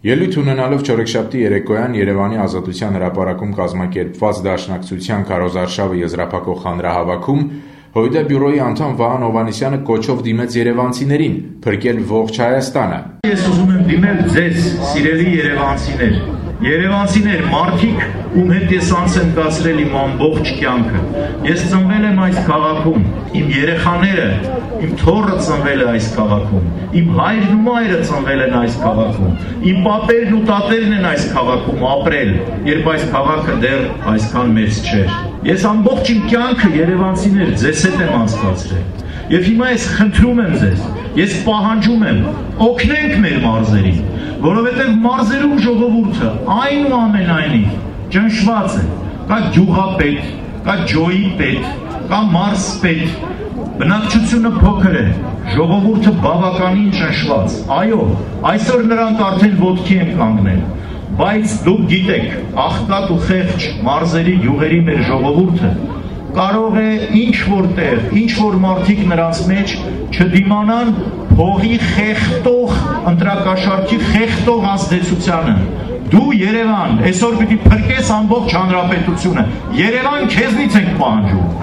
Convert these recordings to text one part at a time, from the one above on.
Ելույթ ունենալով չորեքշաբթի երեկոյան Երևանի Ազատության հրապարակում կազմակերպված Դաշնակցության քարոզարշավը եզրափակող հանրահավաքում ՀՅԴ բյուրոյի անդամ Վահան Հովհաննիսյանը կոչով դիմեց երևանցիներին փրկել ողջ Հայաստանը։ Ես ուզում եմ դիմել ձեզ, սիրելի երևանցիներ, մարդիկ, ում հետ ես անց եմ կացրել իմ ամբողջ կյանքը։ Ես ծնվել եմ այս քաղաքում, իմ երեխաները, իմ թոռը ծնվել է այս քաղաքում, իմ հայրն ու մայրը ծնվել են այս քաղաքում, իմ պապերն ու տատերն են այս քաղաքում ապրել, երբ այս քաղաքը դեռ այսքան մեծ չէր։ Ես ամբողջ իմ կյանքը երևանցիներ ձեզ հետ եմ անցկացրել։ Եվ հիմա ես խնդրում եմ ձեզ, ես պահանջում եմ, օգնենք մեր մարզերին, որովհետև մարզերում ժողովուրդը այնուամենայնիվ ճնշված է, կա գյուղապետ, կա ջոյի պետ, կա մարզպետ, բնակչությունը փոքր է, ժողովուրդը բավականին ճնշված, այո, այսօր նրանք արդեն ոտքի են կանգնել, բայց դուք գիտեք, աղքատ ու խեղճ մարզերի գյուղերի մեր ժողովուրդը կարող է ինչ-որ տեղ, ինչ-որ մարդիկ նրանց մեջ չդիմանան փողի խեղտող, ընտրակաշառքի խեղտող ազդեցությանը։ Դու Երևան, այսօր պիտի փրկես ամբողջ հանրապետությունը։ Երևան քեզնից ենք պահանջում։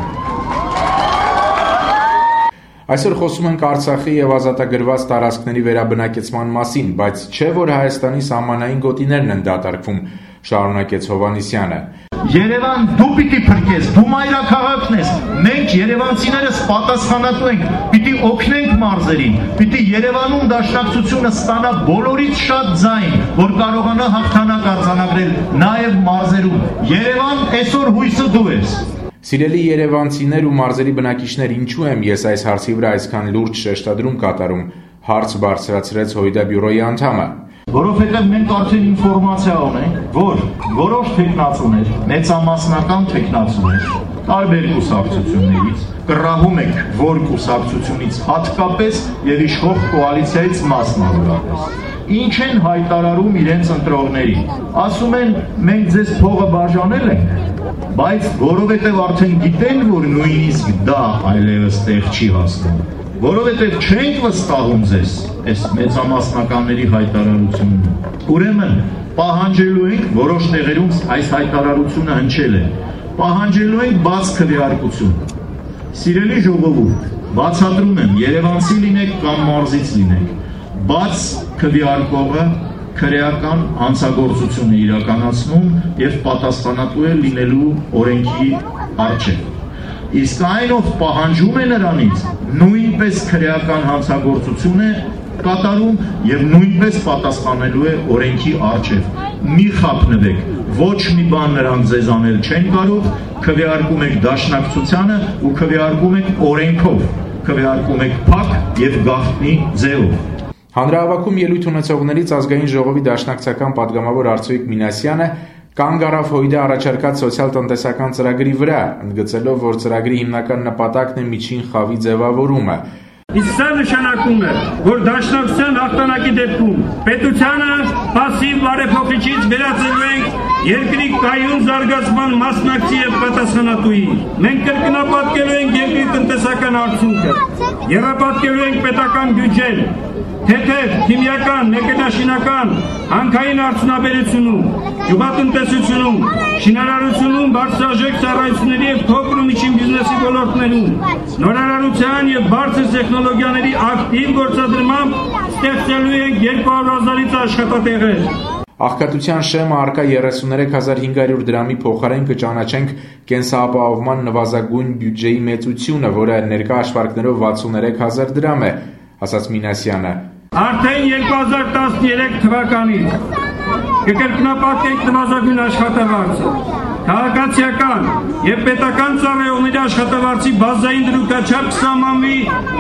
Այսօր խոսում ենք Արցախի եւ ազատագրված տարածքների վերաբնակեցման մասին, բայց չէ որ Հայաստանի սահմանային գոտիներն են դատարկվում, շարունակեց Հովհաննիսյանը։ Երևան դու պիտի փրկես, դու մայրաքաղաքն ես, մենք երևանցիներս պատասխանատու ենք, պիտի օգնենք մարզերին, պիտի Երևանում դաշնակցությունը ստանա բոլորից շատ ձայն, որ կարողանա հաղթանակ արձանագրել նաև մարզերում։ Երևան այսօր հույսը դու ես։ Սիրելի երևանցիներ ու մարզերի բնակիչներ, ինչու եմ ես այս հարցի վրա այսքան լուրջ շեշտադրում կատարում, հարց բարձրացրեց ՀՅԴ բյուրոյի անդամը։ Որովհետև մենք արդեն ինֆորմացիա ունենք, որ որոշ թեկնածուներ, մեծամասնական թեկնածուներ, տարբեր կուսակցություններից կռահում եք որ կուսակցությունից հատկապես եւ իշխող կոալիցիայից մասնավորապես։ Ինչ են հայտարարում իրենց ընտրողներին։ Ասում են մենք ձեզ փողը բաժանել ենք, բայց որովհետև արդեն գիտեն, որ նույնիսկ դա այլևս տեղ չի հասնում, որովհետև չենք վստահում ձեզ այս մեծամասնականների հայտարարությունը։ Ուրեմն պահանջելու ենք որոշ տեղերում այս հայտարարությունը հնչել է, պահանջելու ենք բաց քվեարկություն։ Սիրելի ժողովուրդ, բացատրում եմ, երևանցի լինեք կամ մարզից լինեք, բաց քվեարկողը քրեական հանցագործություն է իրականացնում եւ պատասխանատու է լինելու օրենքի առջեւ։ Իսկ այն ով պահանջում է նրանից, նույնպես քրեական հանցագործություն է կատարում եւ նույնպես պատասխանելու է օրենքի առջեւ։ Մի խափնվեք, ոչ մի բան նրանք ձեզ անել չեն կարող, քվեարկում եք դաշնակցությանը ու քվեարկում եք օրենքով, քվեարկում եք փակ եւ գաղտնի ձևով։ Հանրահավաքում ելույթ ունեցողներից ազգային ժողովի դաշնակցական պատգամավոր Արծվիկ Մինասյանը կանգ առավ ՀՅԴ առաջարկած սոցիալ-տնտեսական ծրագրի վրա, ընդգծելով, որ ծրագրի հիմնական նպատակն է միջին խավի ձևավորումը։ Իսկ սա նշանակում է, որ դաշնակցության հաղթանակի դեպքում պետությանը պասիվ բարեփոխիչից վերածելու ենք երկրի կայուն զարգացման մասնակցի եւ պատասխանատուի։ Մենք կրկնապատկելու ենք երկրի տնտեսական արդյունքը, եռապատկելու ենք պետական բյուջեն, թեթև, քիմիական, մեքենաշինական, հանքային արդյունաբերությունում, գյուղատնտեսությունում, շինարարությունում, բարձրաժեք ծառայությունների եւ փոքր ու միջին բիզնեսի ոլորտներում, նորարարության եւ բարձր տեխնոլոգիաների ակտիվ գործադրմամբ ստեղծելու ենք 200,000-ից աշխատատեղեր։ Աղքատության շեմը առկա 33,500 դրամի փոխարեն կճանաչենք կենսապահովման նվազագույն բյուջեի մեծությունը, որը ներկա հաշվարկներով 63,000 դրամ է, ասաց Մինասյանը։ Արդեն 2013 թվականից կկրկնապատկենք նվազագույն աշխատավարձը, քաղաքացիական եւ պետական ծառայողների աշխատավարձի բազային դրույքաչափ կսահմանվի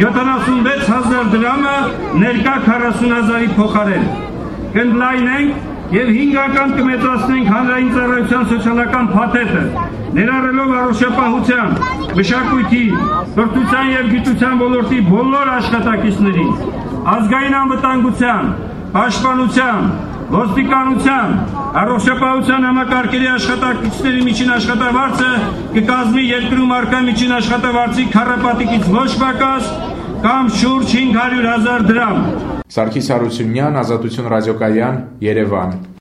76,000 դրամը ներկա 40,000-ի փոխարեն։ Կընդլայնենք եւ 5-ական կմեծացնենք հանրային ծառայության սոցիալական փաթեթը, ներառելով առողջապահության, մշակույթի, կրթության եւ գիտության ոլորտի բոլոր աշխատակիցներին, ազգային անվտանգության, պաշտպանության, ոստիկանության, առողջապահության համակարգերի աշխատակիցների միջին աշխատավարձը կկազմի երկրում առկա միջին աշխատավարձի քառապատիկից ոչ պակաս կամ շուրջ 500,000 դրամ։ Սարգիս Հարությունյան, Ազատություն ռադիոկայան, Երևան։